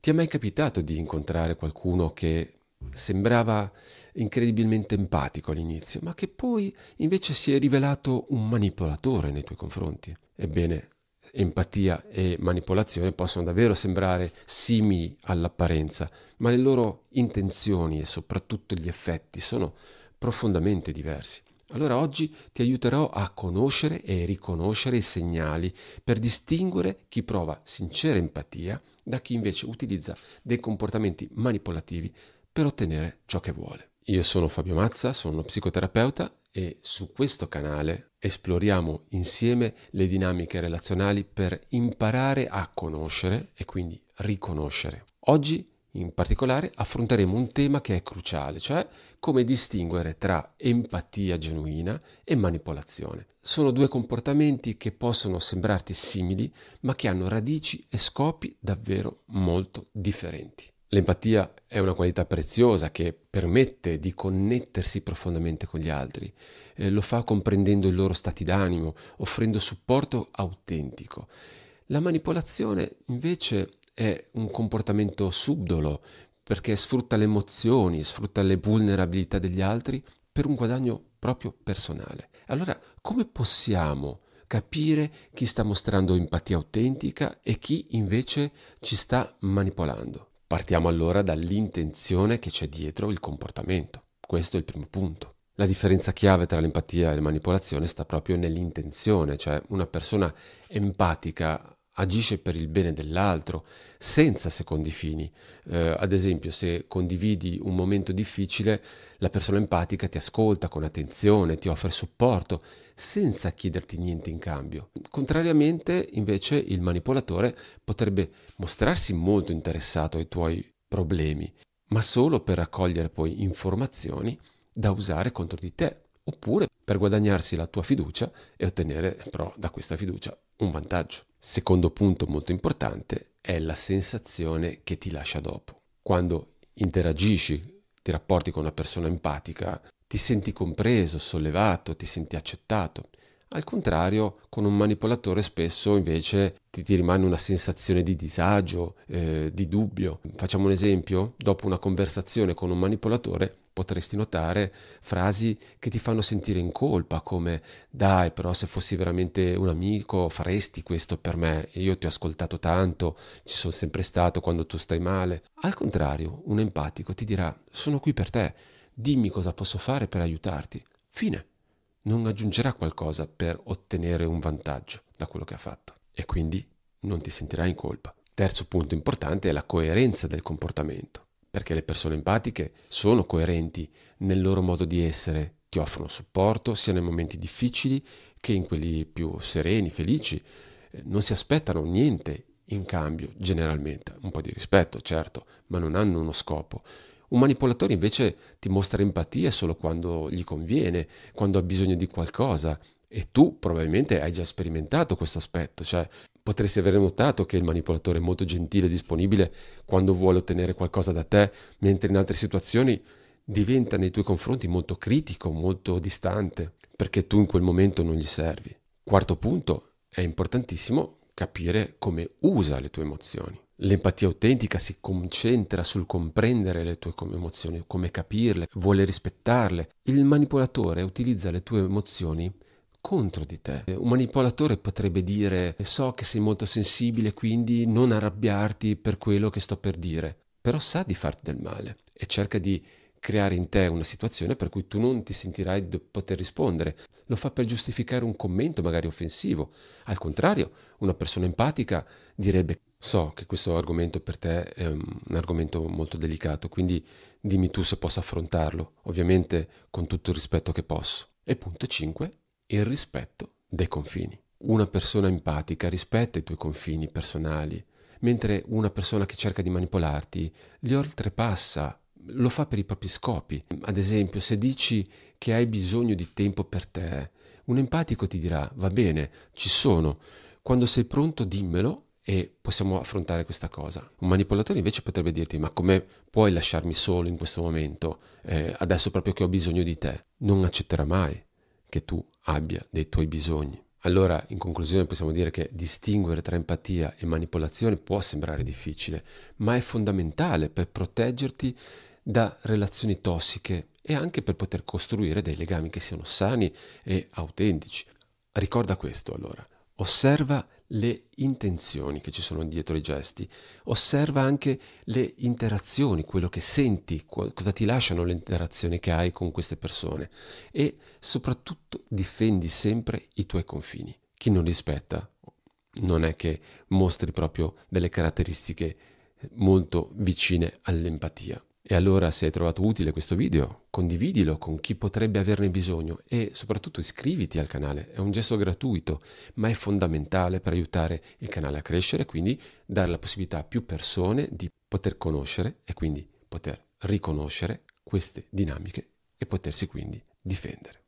Ti è mai capitato di incontrare qualcuno che sembrava incredibilmente empatico all'inizio, ma che poi invece si è rivelato un manipolatore nei tuoi confronti? Ebbene, empatia e manipolazione possono davvero sembrare simili all'apparenza, ma le loro intenzioni e soprattutto gli effetti sono profondamente diversi. Allora oggi ti aiuterò a conoscere e riconoscere i segnali per distinguere chi prova sincera empatia da chi invece utilizza dei comportamenti manipolativi per ottenere ciò che vuole. Io sono Fabio Mazza, sono uno psicoterapeuta e su questo canale esploriamo insieme le dinamiche relazionali per imparare a conoscere e quindi riconoscere. Oggi in particolare affronteremo un tema che è cruciale, cioè come distinguere tra empatia genuina e manipolazione. Sono due comportamenti che possono sembrarti simili, ma che hanno radici e scopi davvero molto differenti. L'empatia è una qualità preziosa che permette di connettersi profondamente con gli altri. Lo fa comprendendo i loro stati d'animo, offrendo supporto autentico. La manipolazione invece è un comportamento subdolo perché sfrutta le emozioni, sfrutta le vulnerabilità degli altri per un guadagno proprio personale. Allora, come possiamo capire chi sta mostrando empatia autentica e chi invece ci sta manipolando? Partiamo allora dall'intenzione che c'è dietro il comportamento. Questo è il primo punto. La differenza chiave tra l'empatia e la manipolazione sta proprio nell'intenzione, cioè una persona empatica agisce per il bene dell'altro, senza secondi fini. Ad esempio, se condividi un momento difficile, la persona empatica ti ascolta con attenzione, ti offre supporto, senza chiederti niente in cambio. Contrariamente, invece, il manipolatore potrebbe mostrarsi molto interessato ai tuoi problemi, ma solo per raccogliere poi informazioni da usare contro di te, oppure per guadagnarsi la tua fiducia e ottenere però da questa fiducia un vantaggio. Secondo punto molto importante è la sensazione che ti lascia dopo. Quando interagisci, ti rapporti con una persona empatica, ti senti compreso, sollevato, ti senti accettato. Al contrario, con un manipolatore spesso invece ti rimane una sensazione di disagio, di dubbio. Facciamo un esempio? Dopo una conversazione con un manipolatore potresti notare frasi che ti fanno sentire in colpa, come dai, però se fossi veramente un amico faresti questo per me, e io ti ho ascoltato tanto, ci sono sempre stato quando tu stai male. Al contrario, un empatico ti dirà sono qui per te, dimmi cosa posso fare per aiutarti. Fine. Non aggiungerà qualcosa per ottenere un vantaggio da quello che ha fatto e quindi non ti sentirai in colpa. Terzo punto importante è la coerenza del comportamento, perché le persone empatiche sono coerenti nel loro modo di essere, ti offrono supporto sia nei momenti difficili che in quelli più sereni, felici, non si aspettano niente in cambio generalmente, un po' di rispetto certo, ma non hanno uno scopo. Un manipolatore invece ti mostra empatia solo quando gli conviene, quando ha bisogno di qualcosa e tu probabilmente hai già sperimentato questo aspetto, cioè potresti aver notato che il manipolatore è molto gentile e disponibile quando vuole ottenere qualcosa da te, mentre in altre situazioni diventa nei tuoi confronti molto critico, molto distante, perché tu in quel momento non gli servi. Quarto punto, è importantissimo capire come usa le tue emozioni. L'empatia autentica si concentra sul comprendere le tue emozioni, come capirle, vuole rispettarle. Il manipolatore utilizza le tue emozioni contro di te. Un manipolatore potrebbe dire so che sei molto sensibile, quindi non arrabbiarti per quello che sto per dire, però sa di farti del male e cerca di creare in te una situazione per cui tu non ti sentirai di poter rispondere. Lo fa per giustificare un commento magari offensivo. Al contrario, una persona empatica direbbe so che questo argomento per te è un argomento molto delicato, quindi dimmi tu se posso affrontarlo, ovviamente con tutto il rispetto che posso. E punto 5, il rispetto dei confini. Una persona empatica rispetta i tuoi confini personali, mentre una persona che cerca di manipolarti li oltrepassa, lo fa per i propri scopi. Ad esempio, se dici che hai bisogno di tempo per te, un empatico ti dirà va bene, ci sono, quando sei pronto dimmelo e possiamo affrontare questa cosa. Un manipolatore invece potrebbe dirti ma come puoi lasciarmi solo in questo momento, adesso proprio che ho bisogno di te. Non accetterà mai che tu abbia dei tuoi bisogni. Allora, in conclusione, possiamo dire che distinguere tra empatia e manipolazione può sembrare difficile, ma è fondamentale per proteggerti da relazioni tossiche e anche per poter costruire dei legami che siano sani e autentici. Ricorda questo allora, osserva le intenzioni che ci sono dietro i gesti, osserva anche le interazioni, quello che senti, cosa ti lasciano le interazioni che hai con queste persone e soprattutto difendi sempre i tuoi confini. Chi non rispetta non è che mostri proprio delle caratteristiche molto vicine all'empatia. E allora, se hai trovato utile questo video, condividilo con chi potrebbe averne bisogno e soprattutto iscriviti al canale. È un gesto gratuito, ma è fondamentale per aiutare il canale a crescere, quindi dare la possibilità a più persone di poter conoscere e quindi poter riconoscere queste dinamiche e potersi quindi difendere.